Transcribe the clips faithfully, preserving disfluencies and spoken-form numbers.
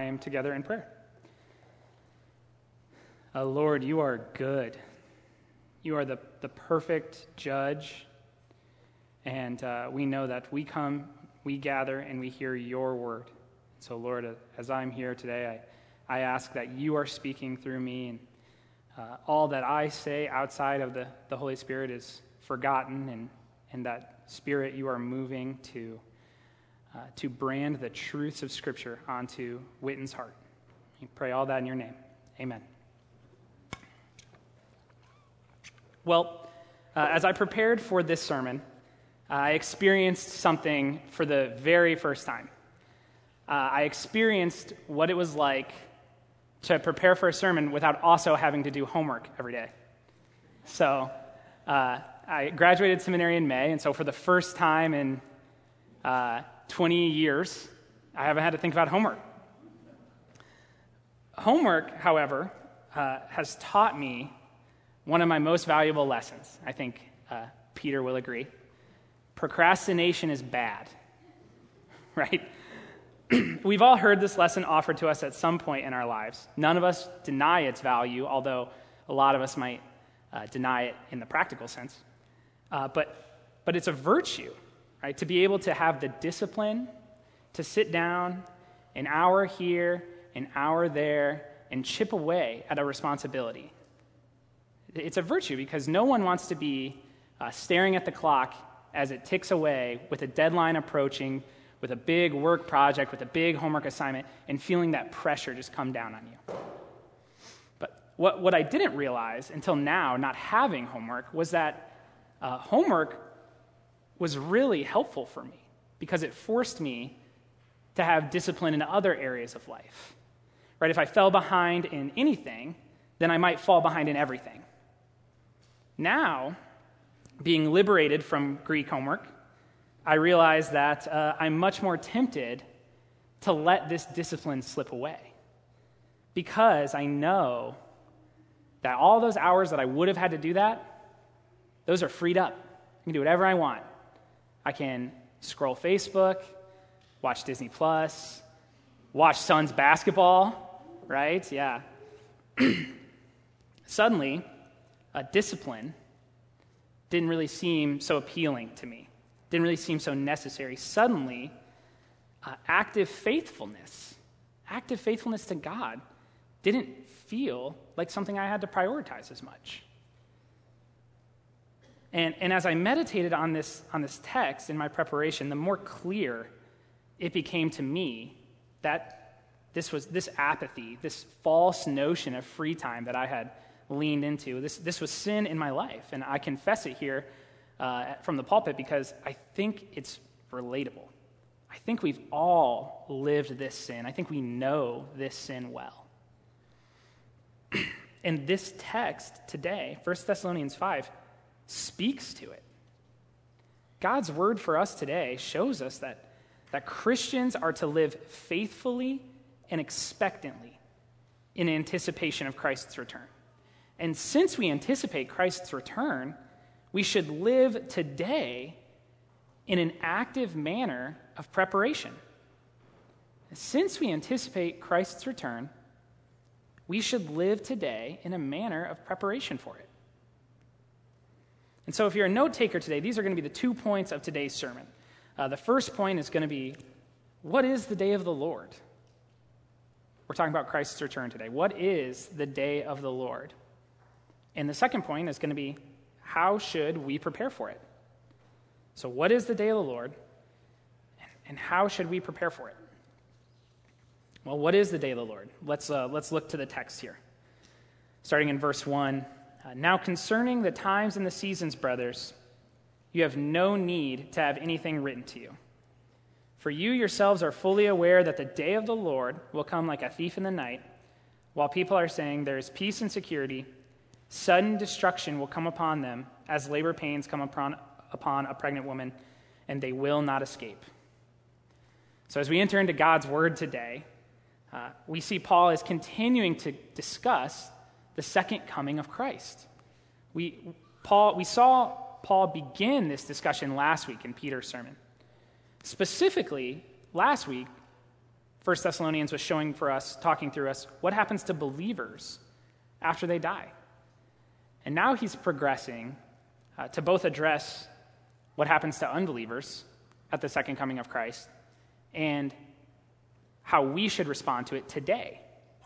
time together in prayer. Uh, Lord, you are good. You are the, the perfect judge, and uh, we know that we come, we gather, and we hear your word. So, Lord, as I'm here today, I, I ask that you are speaking through me, and uh, all that I say outside of the, the Holy Spirit is forgotten, and, and that Spirit you are moving to uh, to brand the truths of Scripture onto Witten's heart. We pray all that in your name. Amen. Well, uh, as I prepared for this sermon, I experienced something for the very first time. Uh, I experienced what it was like to prepare for a sermon without also having to do homework every day. So uh, I graduated seminary in May, and so for the first time in uh, twenty years, I haven't had to think about homework. Homework, however, uh, has taught me one of my most valuable lessons. I think uh, Peter will agree. Procrastination is bad, right? We've all heard this lesson offered to us at some point in our lives. None of us deny its value, although a lot of us might uh, deny it in the practical sense. Uh, but, but it's a virtue, right? To be able to have the discipline to sit down an hour here, an hour there, and chip away at a responsibility. It's a virtue because no one wants to be uh, staring at the clock as it ticks away with a deadline approaching, with a big work project, with a big homework assignment, and feeling that pressure just come down on you. But what, what I didn't realize until now, not having homework, was that uh, homework was really helpful for me because it forced me to have discipline in other areas of life. Right? If I fell behind in anything, then I might fall behind in everything. Now, being liberated from Greek homework, I realize that uh, I'm much more tempted to let this discipline slip away because I know that all those hours that I would have had to do that, those are freed up. I can do whatever I want. I can scroll Facebook, watch Disney Plus, watch Suns basketball, right? Yeah. Suddenly, a discipline didn't really seem so appealing to me, didn't really seem so necessary. Suddenly, uh, active faithfulness, active faithfulness to God didn't feel like something I had to prioritize as much. And, and as I meditated on this, on this text in my preparation, the more clear it became to me that this was this apathy, this false notion of free time that I had leaned into. This, this was sin in my life, and I confess it here uh, from the pulpit because I think it's relatable. I think we've all lived this sin. I think we know this sin well. And this text today, First Thessalonians five, speaks to it. God's word for us today shows us that, that Christians are to live faithfully and expectantly in anticipation of Christ's return. And since we anticipate Christ's return, we should live today in an active manner of preparation. Since we anticipate Christ's return, we should live today in a manner of preparation for it. And so if you're a note taker today, these are going to be the two points of today's sermon. Uh, the first point is going to be, what is the day of the Lord? We're talking about Christ's return today. What is the day of the Lord? And the second point is going to be, how should we prepare for it? So what is the day of the Lord, and how should we prepare for it? Well, what is the day of the Lord? Let's, uh, let's look to the text here. Starting in verse one, uh, now concerning the times and the seasons, brothers, you have no need to have anything written to you. For you yourselves are fully aware that the day of the Lord will come like a thief in the night, while people are saying there is peace and security. Sudden destruction will come upon them as labor pains come upon, upon a pregnant woman, and they will not escape. So as we enter into God's word today, uh, we see Paul is continuing to discuss the second coming of Christ. We, Paul, we saw Paul begin this discussion last week in Peter's sermon. Specifically, last week, First Thessalonians was showing for us, talking through us, what happens to believers after they die. And now he's progressing uh, to both address what happens to unbelievers at the second coming of Christ and how we should respond to it today.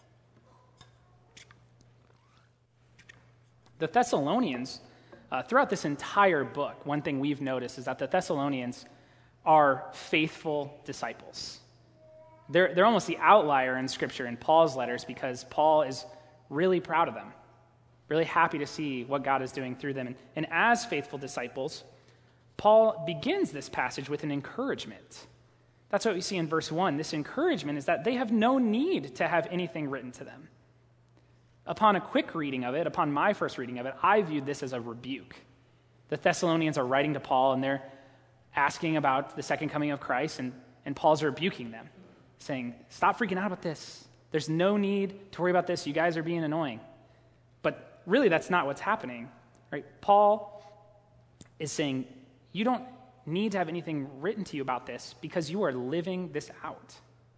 The Thessalonians, uh, throughout this entire book, one thing we've noticed is that the Thessalonians are faithful disciples. They're, they're almost the outlier in Scripture in Paul's letters because Paul is really proud of them, really happy to see what God is doing through them. And, and as faithful disciples, Paul begins this passage with an encouragement. That's what we see in verse one. This encouragement is that they have no need to have anything written to them. Upon a quick reading of it, upon my first reading of it, I viewed this as a rebuke. The Thessalonians are writing to Paul, and they're asking about the second coming of Christ, and, and Paul's rebuking them, saying, stop freaking out about this. There's no need to worry about this. You guys are being annoying. But really, that's not what's happening. Right? Paul is saying, you don't need to have anything written to you about this because you are living this out.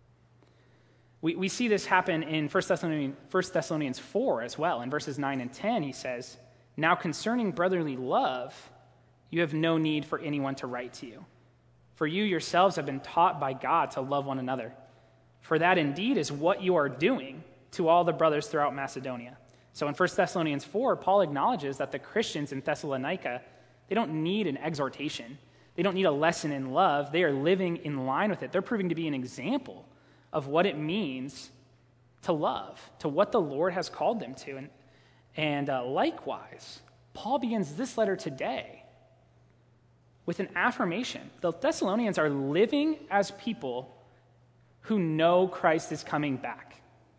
We, we see this happen in First Thessalonians, First Thessalonians four as well. In verses nine and ten, he says, now concerning brotherly love, you have no need for anyone to write to you. For you yourselves have been taught by God to love one another. For that indeed is what you are doing to all the brothers throughout Macedonia. So in First Thessalonians four, Paul acknowledges that the Christians in Thessalonica, they don't need an exhortation. They don't need a lesson in love. They are living in line with it. They're proving to be an example of what it means to love, to what the Lord has called them to. And, and uh, likewise, Paul begins this letter today with an affirmation. The Thessalonians are living as people who know Christ is coming back.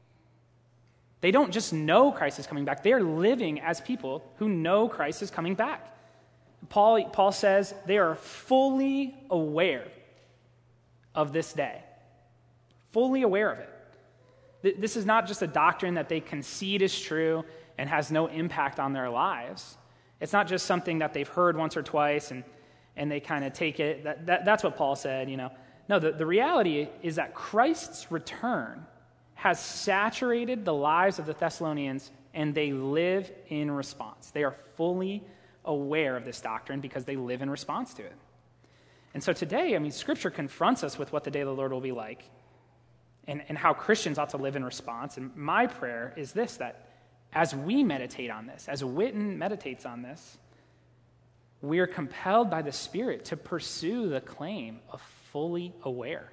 They don't just know Christ is coming back. They are living as people who know Christ is coming back. Paul, Paul says they are fully aware of this day. Fully aware of it. This is not just a doctrine that they concede is true and has no impact on their lives. It's not just something that they've heard once or twice and, and they kind of take it. That, that, that's what Paul said, you know. No, the, the reality is that Christ's return has saturated the lives of the Thessalonians, and they live in response. They are fully aware of this doctrine because they live in response to it. And so today, I mean, Scripture confronts us with what the day of the Lord will be like and, and how Christians ought to live in response. And my prayer is this, that as we meditate on this, as Witten meditates on this, we are compelled by the Spirit to pursue the claim of fully aware.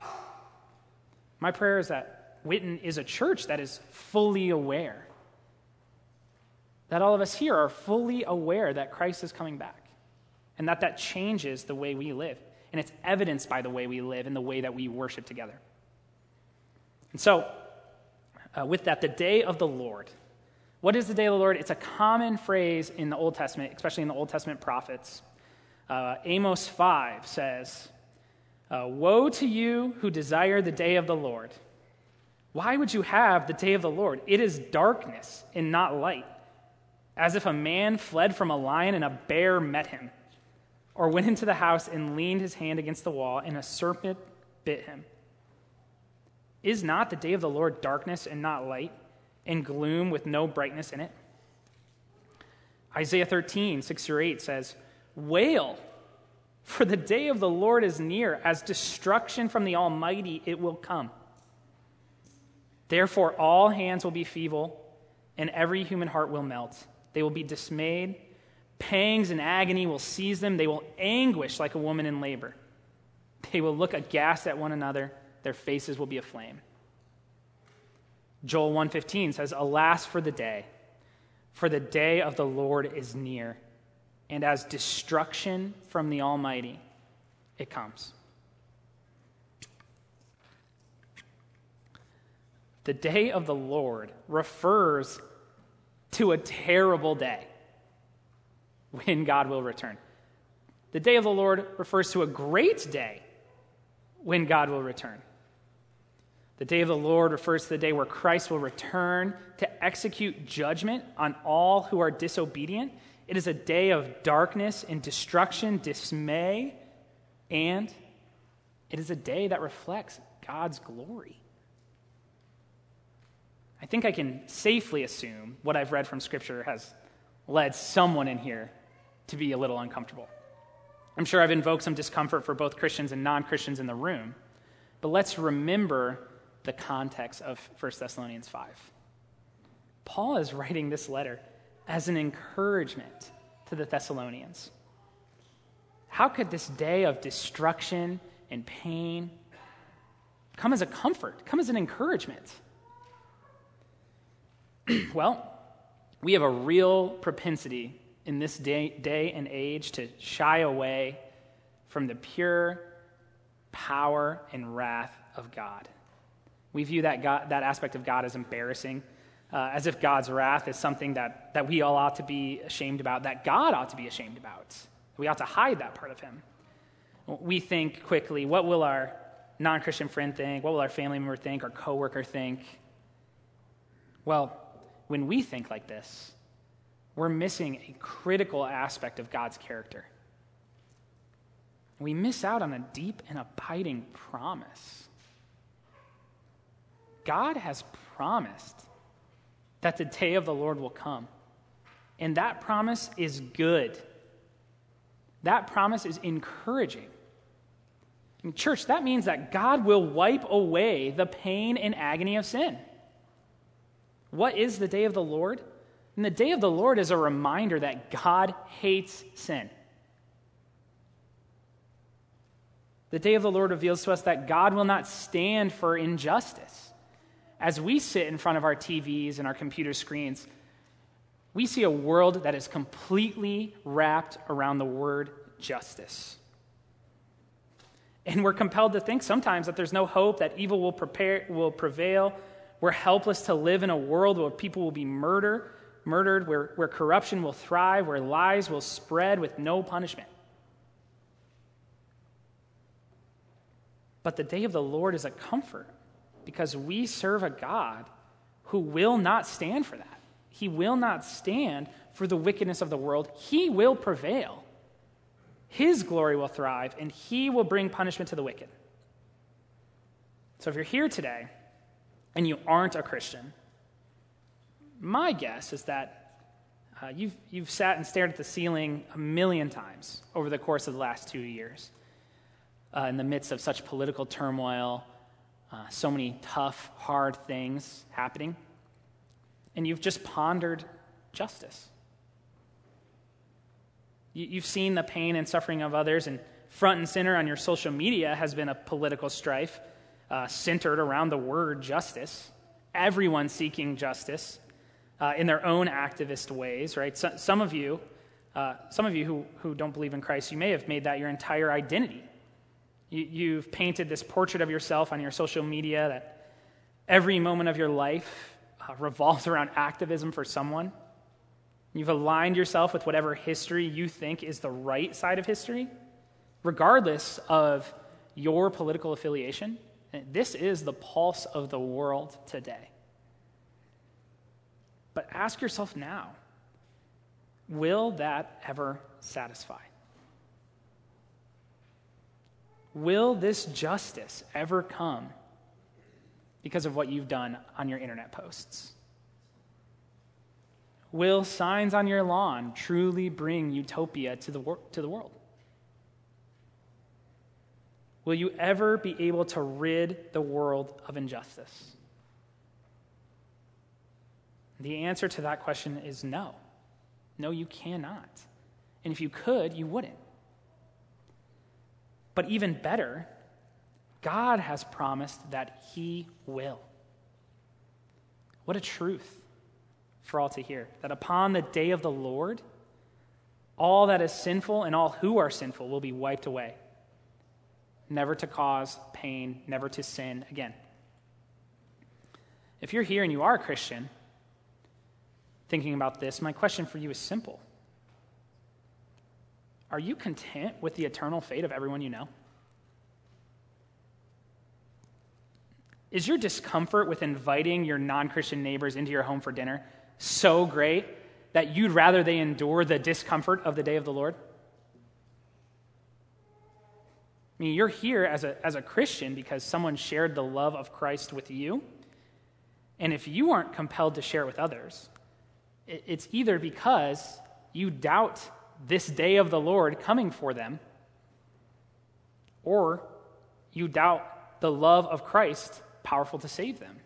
My prayer is that Witten is a church that is fully aware. That all of us here are fully aware that Christ is coming back. And that that changes the way we live. And it's evidenced by the way we live and the way that we worship together. And so, uh, with that, the day of the Lord. What is the day of the Lord? It's a common phrase in the Old Testament, especially in the Old Testament prophets. Uh, Amos five says, uh, woe to you who desire the day of the Lord. Why would you have the day of the Lord? It is darkness and not light, as if a man fled from a lion and a bear met him, or went into the house and leaned his hand against the wall and a serpent bit him. Is not the day of the Lord darkness and not light, and gloom with no brightness in it? Isaiah thirteen, six through eight says, wail, for the day of the Lord is near, as destruction from the Almighty it will come. Therefore all hands will be feeble, and every human heart will melt. They will be dismayed. Pangs and agony will seize them. They will anguish like a woman in labor. They will look aghast at one another. Their faces will be aflame. Joel one fifteen says, alas for the day, for the day of the Lord is near, and as destruction from the Almighty it comes. The day of the Lord refers to a terrible day when God will return. The day of the Lord refers to a great day when God will return. The day of the Lord refers to the day where Christ will return to execute judgment on all who are disobedient. It is a day of darkness and destruction, dismay, and it is a day that reflects God's glory. I think I can safely assume what I've read from Scripture has led someone in here to be a little uncomfortable. I'm sure I've invoked some discomfort for both Christians and non-Christians in the room, but let's remember the context of First Thessalonians five. Paul is writing this letter as an encouragement to the Thessalonians. How could this day of destruction and pain come as a comfort, come as an encouragement? Well, we have a real propensity in this day, day and age to shy away from the pure power and wrath of God. We view that God, that aspect of God as embarrassing, uh, as if God's wrath is something that, that we all ought to be ashamed about, that God ought to be ashamed about. We ought to hide that part of him. We think quickly, what will our non-Christian friend think? What will our family member think? Our coworker think? Well, when we think like this, we're missing a critical aspect of God's character. We miss out on a deep and abiding promise. God has promised that the day of the Lord will come, and that promise is good. That promise is encouraging. In church, that means that God will wipe away the pain and agony of sin. What is the day of the Lord? And the day of the Lord is a reminder that God hates sin. The day of the Lord reveals to us that God will not stand for injustice. As we sit in front of our T Vs and our computer screens, we see a world that is completely wrapped around the word justice. And we're compelled to think sometimes that there's no hope, that evil will prepare, will prevail. We're helpless to live in a world where people will be murdered, murdered, where, where corruption will thrive, where lies will spread with no punishment. But the day of the Lord is a comfort because we serve a God who will not stand for that. He will not stand for the wickedness of the world. He will prevail. His glory will thrive, and he will bring punishment to the wicked. So if you're here today and you aren't a Christian, my guess is that uh, you've, you've sat and stared at the ceiling a million times over the course of the last two years uh, in the midst of such political turmoil, uh, so many tough, hard things happening, and you've just pondered justice. You, you've seen the pain and suffering of others, and front and center on your social media has been a political strife uh, centered around the word justice. Everyone seeking justice uh, in their own activist ways, right? So, some of you, uh, some of you who, who don't believe in Christ, you may have made that your entire identity. You, you've painted this portrait of yourself on your social media that every moment of your life uh, revolves around activism for someone. You've aligned yourself with whatever history you think is the right side of history, regardless of your political affiliation. This is the pulse of the world today. But ask yourself now, will that ever satisfy? Will this justice ever come because of what you've done on your internet posts? Will signs on your lawn truly bring utopia to the, wor- to the world? Will you ever be able to rid the world of injustice? The answer to that question is no. No, you cannot. And if you could, you wouldn't. But even better, God has promised that he will. What a truth for all to hear, that upon the day of the Lord, all that is sinful and all who are sinful will be wiped away, never to cause pain, never to sin again. If you're here and you are a Christian, thinking about this, my question for you is simple. Are you content with the eternal fate of everyone you know? Is your discomfort with inviting your non-Christian neighbors into your home for dinner so great that you'd rather they endure the discomfort of the day of the Lord? I mean, you're here as a, as a Christian because someone shared the love of Christ with you. And if you aren't compelled to share it with others, it, it's either because you doubt this day of the Lord coming for them, or you doubt the love of Christ powerful to save them.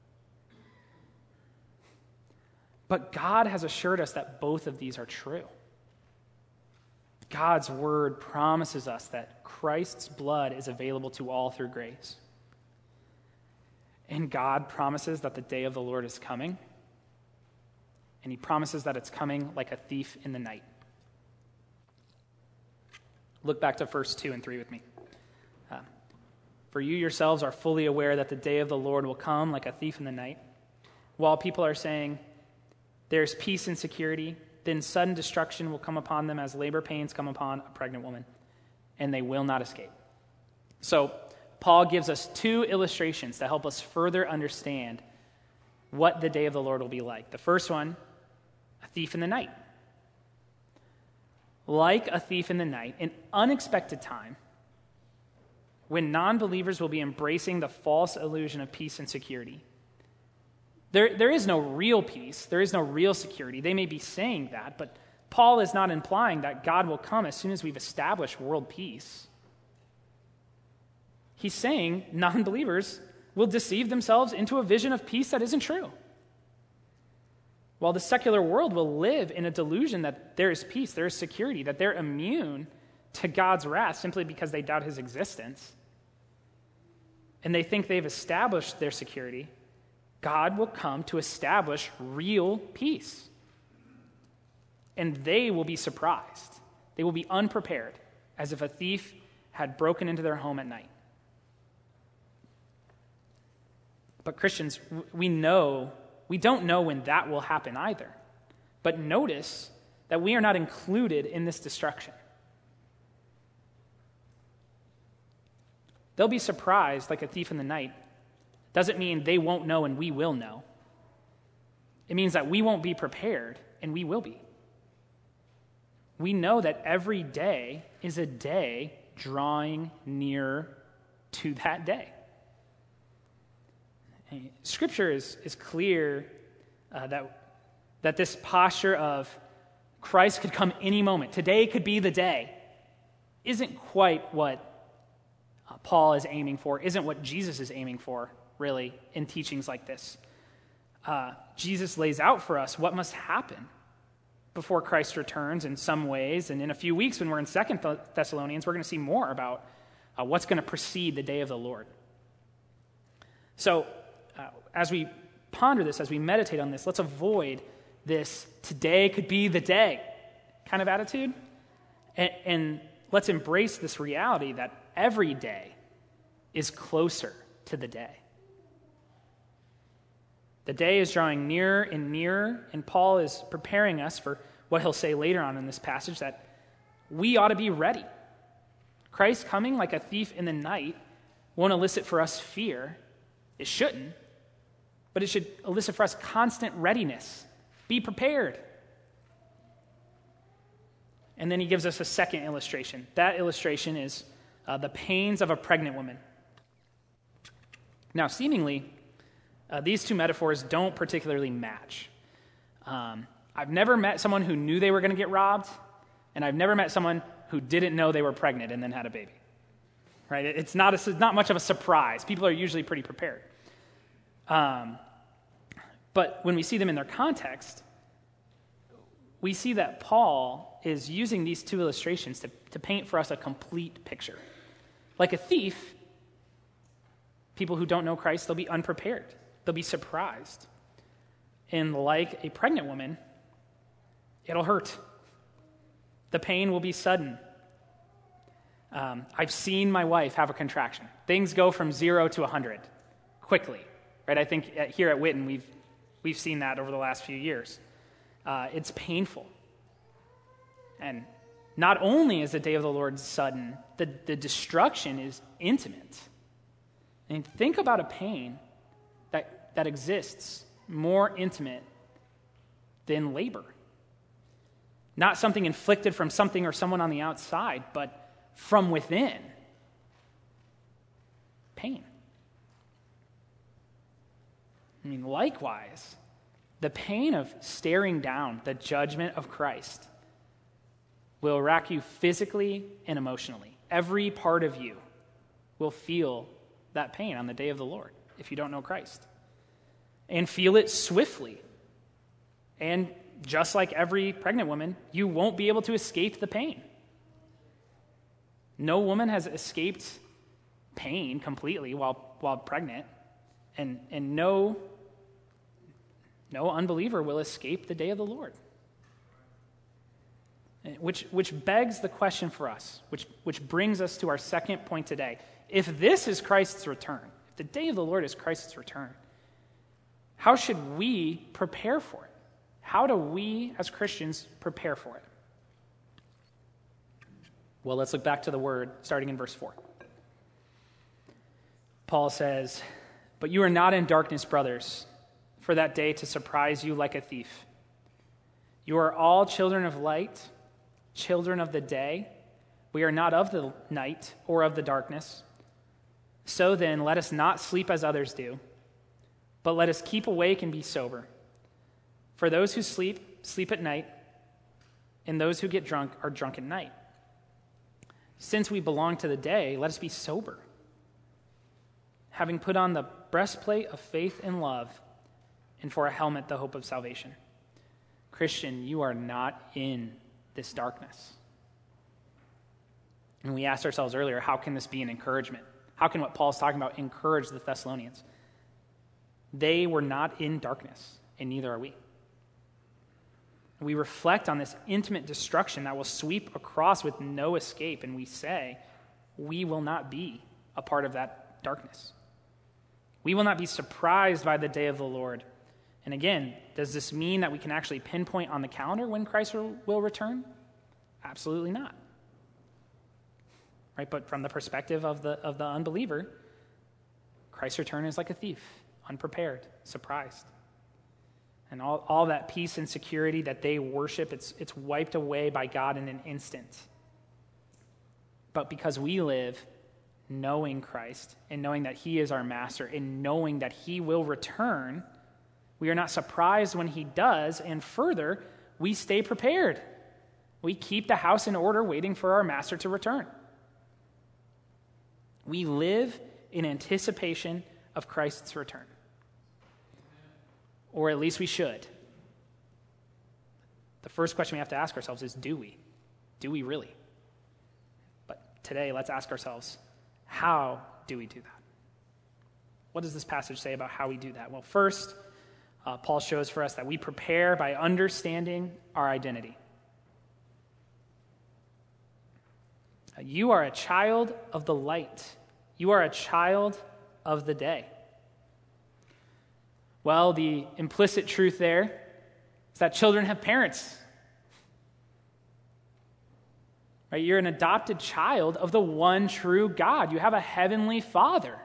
But God has assured us that both of these are true. God's word promises us that Christ's blood is available to all through grace. And God promises that the day of the Lord is coming. And he promises that it's coming like a thief in the night. Look back to verse two and three with me. Uh, For you yourselves are fully aware that the day of the Lord will come like a thief in the night. While people are saying, there's peace and security, then sudden destruction will come upon them as labor pains come upon a pregnant woman, and they will not escape. So, Paul gives us two illustrations to help us further understand what the day of the Lord will be like. The first one, a thief in the night. Like a thief in the night, an unexpected time when non-believers will be embracing the false illusion of peace and security. There, there is no real peace. There is no real security. They may be saying that, but Paul is not implying that God will come as soon as we've established world peace. He's saying non-believers will deceive themselves into a vision of peace that isn't true, while the secular world will live in a delusion that there is peace, there is security, that they're immune to God's wrath simply because they doubt his existence, and they think they've established their security. God will come to establish real peace. And they will be surprised. They will be unprepared, as if a thief had broken into their home at night. But Christians, we know, we don't know when that will happen either. But notice that we are not included in this destruction. They'll be surprised like a thief in the night. Doesn't mean they won't know and we will know. It means that we won't be prepared and we will be. We know that every day is a day drawing nearer to that day. Scripture is, is clear uh, that, that this posture of Christ could come any moment, today could be the day, isn't quite what uh, Paul is aiming for, isn't what Jesus is aiming for, really, in teachings like this. Uh, Jesus lays out for us what must happen before Christ returns in some ways, and in a few weeks when we're in Second Thessalonians, we're going to see more about uh, what's going to precede the day of the Lord. So, uh, as we ponder this, as we meditate on this, let's avoid this today could be the day kind of attitude, and, and let's embrace this reality that every day is closer to the day. The day is drawing nearer and nearer, and Paul is preparing us for what he'll say later on in this passage, that we ought to be ready. Christ coming like a thief in the night won't elicit for us fear. It shouldn't, but it should elicit for us constant readiness. Be prepared. And then he gives us a second illustration. That illustration is uh, the pains of a pregnant woman. Now, seemingly, Uh, these two metaphors don't particularly match. Um, I've never met someone who knew they were going to get robbed, and I've never met someone who didn't know they were pregnant and then had a baby. Right? It's not a, not much of a surprise. People are usually pretty prepared. Um, but when we see them in their context, we see that Paul is using these two illustrations to, to paint for us a complete picture. Like a thief, people who don't know Christ, they'll be unprepared. They'll be surprised. And like a pregnant woman, it'll hurt. The pain will be sudden. Um, I've seen my wife have a contraction. Things go from zero to one hundred quickly. Right? I think at, here at Witten, we've, we've seen that over the last few years. Uh, it's painful. And not only is the day of the Lord sudden, the, the destruction is intimate. And think about a pain that, that exists more intimate than labor. Not something inflicted from something or someone on the outside, but from within. pain. I mean, likewise, the pain of staring down the judgment of Christ will rack you physically and emotionally. Every part of you will feel that pain on the day of the Lord if you don't know Christ. And feel it swiftly. And just like every pregnant woman, you won't be able to escape the pain. No woman has escaped pain completely while, while pregnant, and, and no, no unbeliever will escape the day of the Lord. Which, which begs the question for us, which, which brings us to our second point today. If this is Christ's return, if the day of the Lord is Christ's return, how should we prepare for it? How do we as Christians prepare for it? Well, let's look back to the word starting in verse four. Paul says, "But you are not in darkness, brothers, for that day to surprise you like a thief. You are all children of light, children of the day. We are not of the night or of the darkness. So then, let us not sleep as others do, but let us keep awake and be sober. For those who sleep, sleep at night, and those who get drunk are drunk at night. Since we belong to the day, let us be sober, having put on the breastplate of faith and love, and for a helmet the hope of salvation." Christian, you are not in this darkness. And we asked ourselves earlier, how can this be an encouragement? How can what Paul's talking about encourage the Thessalonians? They were not in darkness, and neither are we. We reflect on this intimate destruction that will sweep across with no escape, and we say, we will not be a part of that darkness. We will not be surprised by the day of the Lord. And again, does this mean that we can actually pinpoint on the calendar when Christ will return? Absolutely not. Right? But from the perspective of the of the unbeliever, Christ's return is like a thief, unprepared, surprised. And all, all that peace and security that they worship, it's, it's wiped away by God in an instant. But because we live knowing Christ and knowing that he is our master and knowing that he will return, we are not surprised when he does, and further, we stay prepared. We keep the house in order waiting for our master to return. We live in anticipation of Christ's return. Or at least we should. The first question we have to ask ourselves is, do we? Do we really? But today, let's ask ourselves, how do we do that? What does this passage say about how we do that? Well, first, uh, Paul shows for us that we prepare by understanding our identity. Uh, you are a child of the light. You are a child of the day. Well, the implicit truth there is that children have parents. Right? You're an adopted child of the one true God. You have a heavenly Father.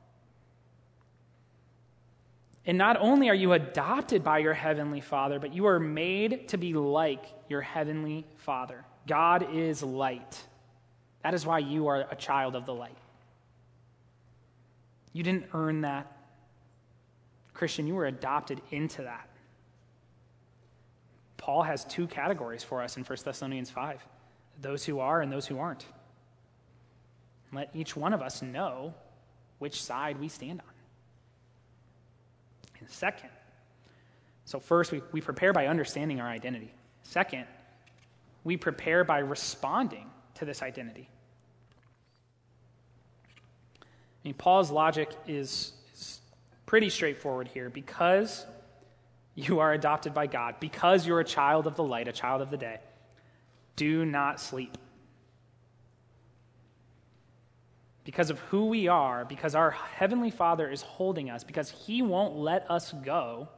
And not only are you adopted by your heavenly Father, but you are made to be like your heavenly Father. God is light. That is why you are a child of the light. You didn't earn that. Christian, you were adopted into that. Paul has two categories for us in First Thessalonians five, those who are and those who aren't. Let each one of us know which side we stand on. And second, so first we, we prepare by understanding our identity. Second, we prepare by responding to this identity. I mean, Paul's logic is pretty straightforward here. Because you are adopted by God, because you're a child of the light, a child of the day, do not sleep. Because of who we are, because our Heavenly Father is holding us, because he won't let us go,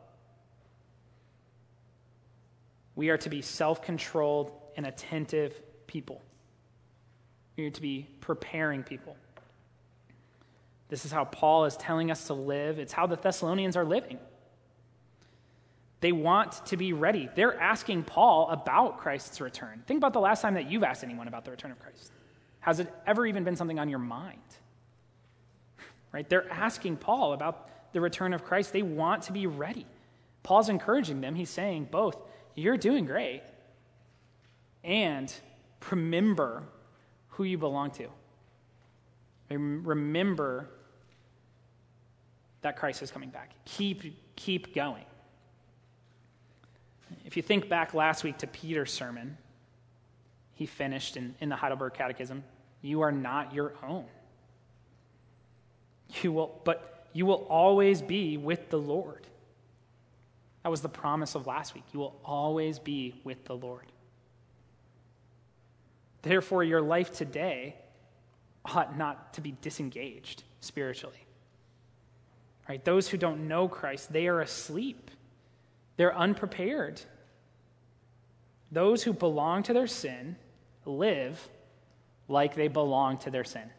we are to be self-controlled and attentive people. We are to be preparing people. This is how Paul is telling us to live. It's how the Thessalonians are living. They want to be ready. They're asking Paul about Christ's return. Think about the last time that you've asked anyone about the return of Christ. Has it ever even been something on your mind? right? They're asking Paul about the return of Christ. They want to be ready. Paul's encouraging them. He's saying both, you're doing great, and remember who you belong to. Remember that Christ is coming back. Keep, keep going. If you think back last week to Peter's sermon, he finished in, in the Heidelberg Catechism, you are not your own. You will, but you will always be with the Lord. That was the promise of last week. You will always be with the Lord. Therefore, your life today ought not to be disengaged spiritually. Right? Those who don't know Christ, they are asleep. They're unprepared. Those who belong to their sin live like they belong to their sin.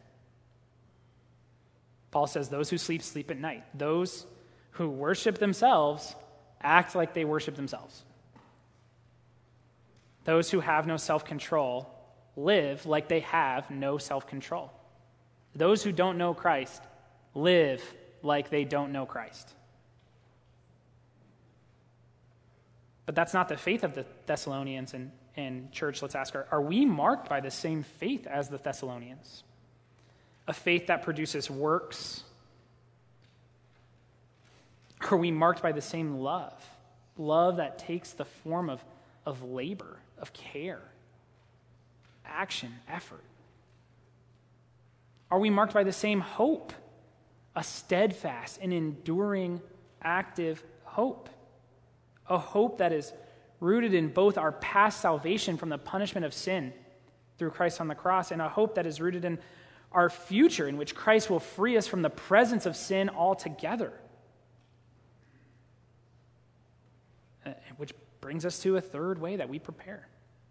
Paul says those who sleep, sleep at night. Those who worship themselves act like they worship themselves. Those who have no self-control live like they have no self-control. Those who don't know Christ live like they don't know Christ. But that's not the faith of the Thessalonians and, and church. Let's ask, are, are we marked by the same faith as the Thessalonians? A faith that produces works? Are we marked by the same love? Love that takes the form of, of labor, of care, action, effort? Are we marked by the same hope? A steadfast and enduring, active hope. A hope that is rooted in both our past salvation from the punishment of sin through Christ on the cross, and a hope that is rooted in our future, in which Christ will free us from the presence of sin altogether. Uh, which brings us to a third way that we prepare.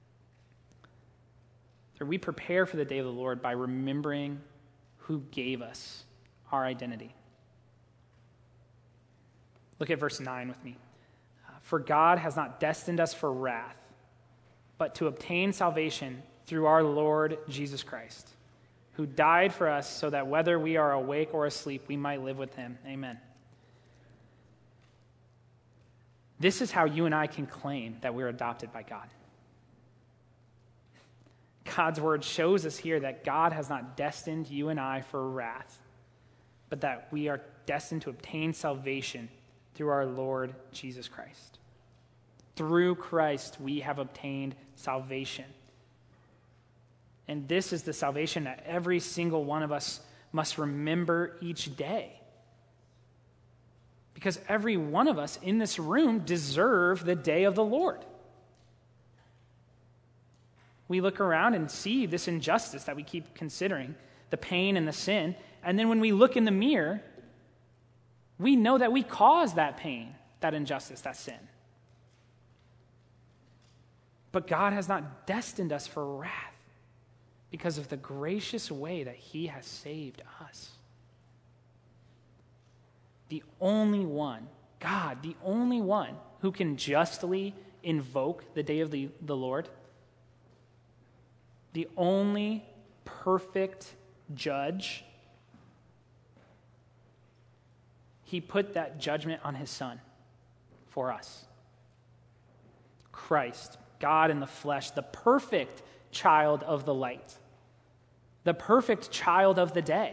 So we prepare for the day of the Lord by remembering who gave us our identity. Look at verse nine with me. For God has not destined us for wrath, but to obtain salvation through our Lord Jesus Christ, who died for us so that whether we are awake or asleep, we might live with him. Amen. This is how you and I can claim that we're adopted by God. God's word shows us here that God has not destined you and I for wrath, but that we are destined to obtain salvation through our Lord Jesus Christ. Through Christ, we have obtained salvation. And this is the salvation that every single one of us must remember each day. Because every one of us in this room deserve the day of the Lord. We look around and see this injustice that we keep considering, the pain and the sin, and then when we look in the mirror, we know that we caused that pain, that injustice, that sin. But God has not destined us for wrath because of the gracious way that he has saved us. The only one, God, the only one who can justly invoke the day of the, the Lord, the only perfect judge, he put that judgment on his son for us. Christ, God in the flesh, the perfect child of the light, the perfect child of the day,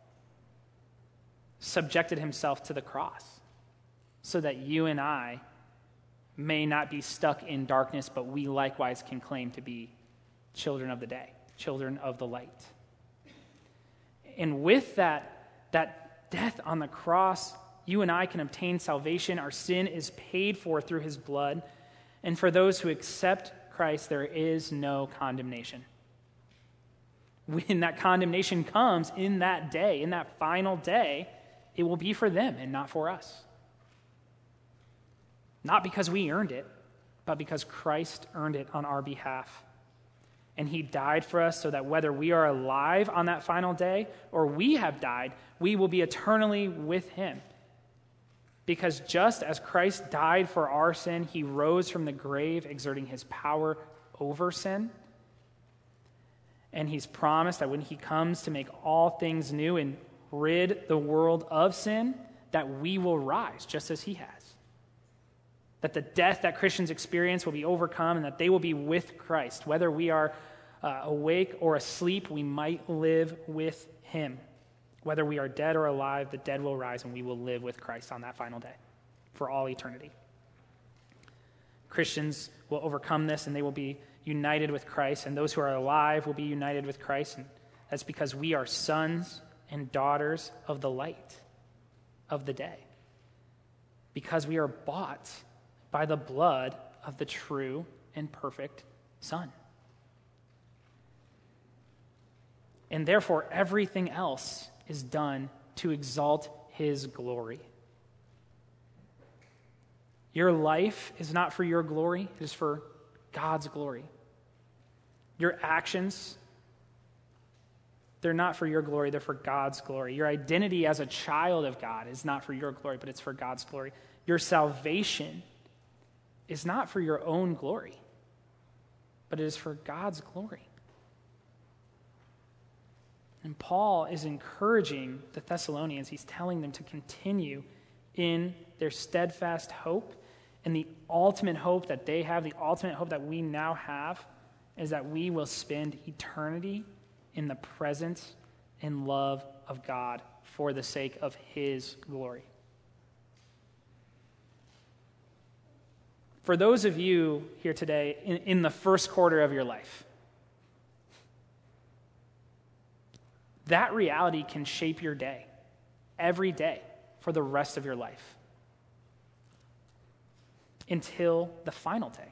subjected himself to the cross so that you and I may not be stuck in darkness, but we likewise can claim to be children of the day, children of the light. And with that, that death on the cross, you and I can obtain salvation. Our sin is paid for through his blood. And for those who accept Christ, there is no condemnation. When that condemnation comes in that day, in that final day, it will be for them and not for us. Not because we earned it, but because Christ earned it on our behalf. And he died for us so that whether we are alive on that final day or we have died, we will be eternally with him. Because just as Christ died for our sin, he rose from the grave, exerting his power over sin. And he's promised that when he comes to make all things new and rid the world of sin, that we will rise just as he has. That the death that Christians experience will be overcome and that they will be with Christ. Whether we are uh, awake or asleep, we might live with him. Whether we are dead or alive, the dead will rise and we will live with Christ on that final day for all eternity. Christians will overcome this and they will be united with Christ, and those who are alive will be united with Christ, and that's because we are sons and daughters of the light of the day, because we are bought by the blood of the true and perfect Son. And therefore, everything else is done to exalt his glory. Your life is not for your glory, it is for God's glory. Your actions, they're not for your glory, they're for God's glory. Your identity as a child of God is not for your glory, but it's for God's glory. Your salvation is not for your own glory, but it is for God's glory. And Paul is encouraging the Thessalonians. He's telling them to continue in their steadfast hope, and the ultimate hope that they have, the ultimate hope that we now have, is that we will spend eternity in the presence and love of God for the sake of his glory. For those of you here today in, in the first quarter of your life, that reality can shape your day, every day, for the rest of your life, until the final day.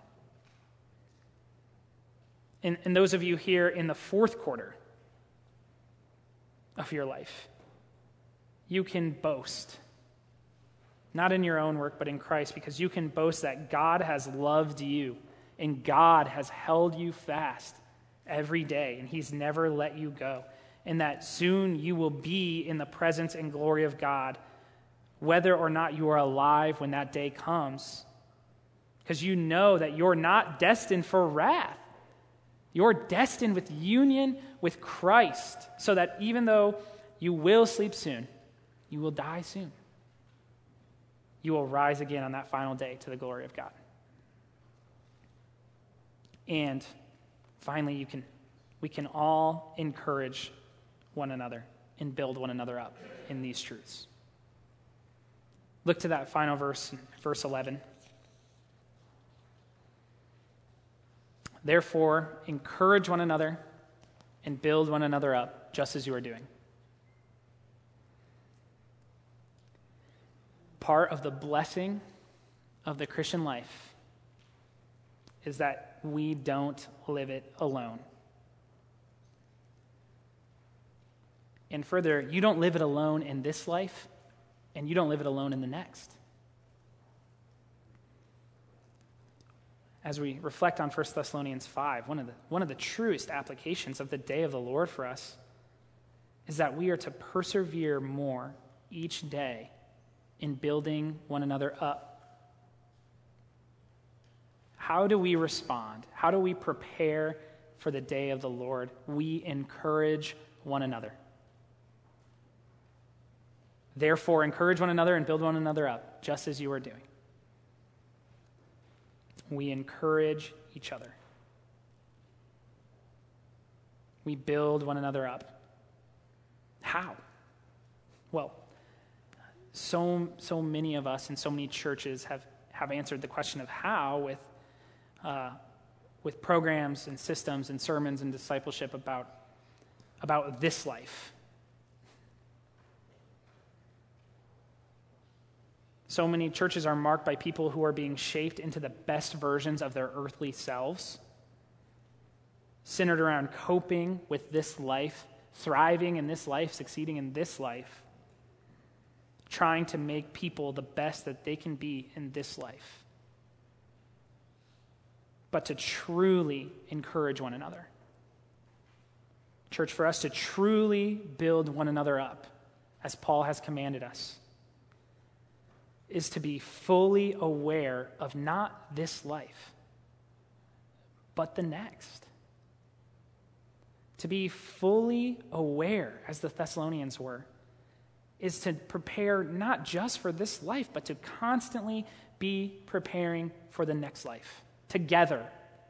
And, and those of you here in the fourth quarter of your life, you can boast, not in your own work, but in Christ, because you can boast that God has loved you and God has held you fast every day, and he's never let you go, and that soon you will be in the presence and glory of God, whether or not you are alive when that day comes, because you know that you're not destined for wrath. You're destined with union with Christ, so that even though you will sleep soon, you will die soon. You will rise again on that final day to the glory of God. And finally, you can, we can all encourage one another and build one another up in these truths. Look to that final verse, verse eleven. Therefore, encourage one another and build one another up, just as you are doing. Part of the blessing of the Christian life is that we don't live it alone. And further, you don't live it alone in this life, and you don't live it alone in the next. As we reflect on First Thessalonians five, one of the, one of the truest applications of the day of the Lord for us is that we are to persevere more each day in building one another up. How do we respond? How do we prepare for the day of the Lord? We encourage one another. Therefore, encourage one another and build one another up, just as you are doing. We encourage each other. We build one another up. How? Well, so so many of us and so many churches have, have answered the question of how with uh, with programs and systems and sermons and discipleship about, about this life. So many churches are marked by people who are being shaped into the best versions of their earthly selves, centered around coping with this life, thriving in this life, succeeding in this life, trying to make people the best that they can be in this life, but to truly encourage one another. Church, for us to truly build one another up, as Paul has commanded us, is to be fully aware of not this life, but the next. To be fully aware, as the Thessalonians were, is to prepare not just for this life, but to constantly be preparing for the next life together.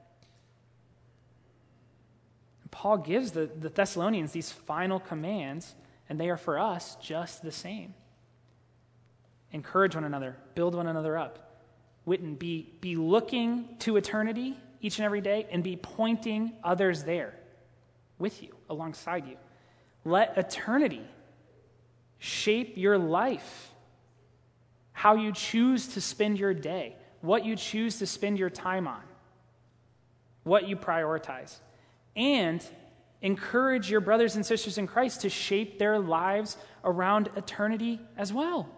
Paul gives the, the Thessalonians these final commands, and they are for us just the same. Encourage one another, build one another up. Witten, be, be looking to eternity each and every day and be pointing others there with you, alongside you. Let eternity shape your life, how you choose to spend your day, what you choose to spend your time on, what you prioritize. And encourage your brothers and sisters in Christ to shape their lives around eternity as well.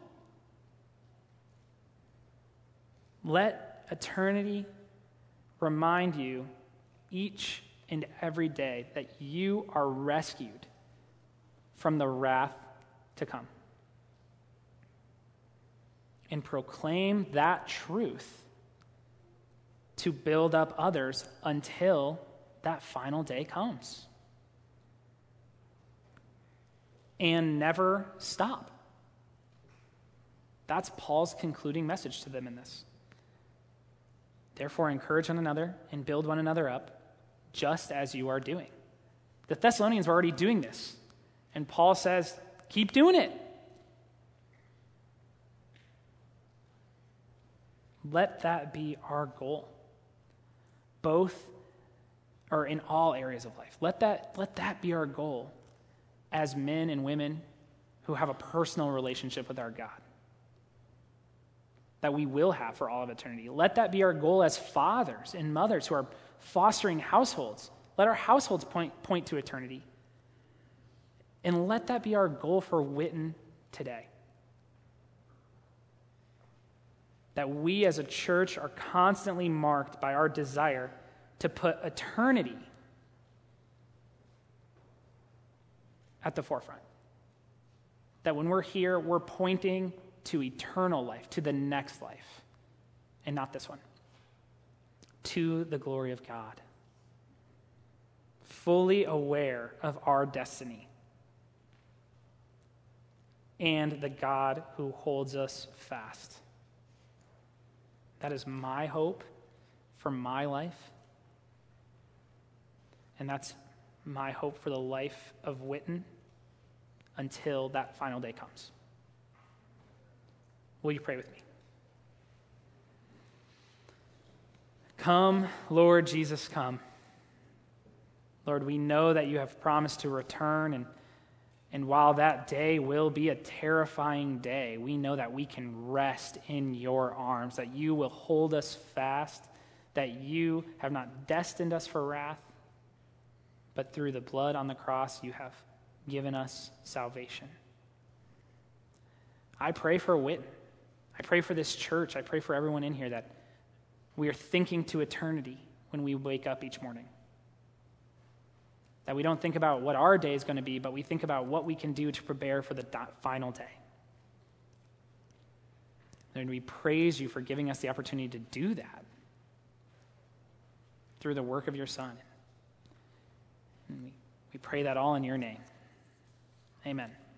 Let eternity remind you each and every day that you are rescued from the wrath to come. And proclaim that truth to build up others until that final day comes. And never stop. That's Paul's concluding message to them in this. Therefore, encourage one another and build one another up, just as you are doing. The Thessalonians were already doing this. And Paul says, keep doing it. Let that be our goal. Both or in all areas of life. Let that, let that be our goal as men and women who have a personal relationship with our God that we will have for all of eternity. Let that be our goal as fathers and mothers who are fostering households. Let our households point, point to eternity. And let that be our goal for Witten today. That we as a church are constantly marked by our desire to put eternity at the forefront. That when we're here, we're pointing to eternal life, to the next life, and not this one. To the glory of God. Fully aware of our destiny and the God who holds us fast. That is my hope for my life. And that's my hope for the life of Witten until that final day comes. Will you pray with me? Come, Lord Jesus, come. Lord, we know that you have promised to return, and, and while that day will be a terrifying day, we know that we can rest in your arms, that you will hold us fast, that you have not destined us for wrath, but through the blood on the cross, you have given us salvation. I pray for Witten. I pray for this church. I pray for everyone in here that we are thinking to eternity when we wake up each morning. That we don't think about what our day is going to be, but we think about what we can do to prepare for the final day. And we praise you for giving us the opportunity to do that through the work of your Son. And we, we pray that all in your name. Amen.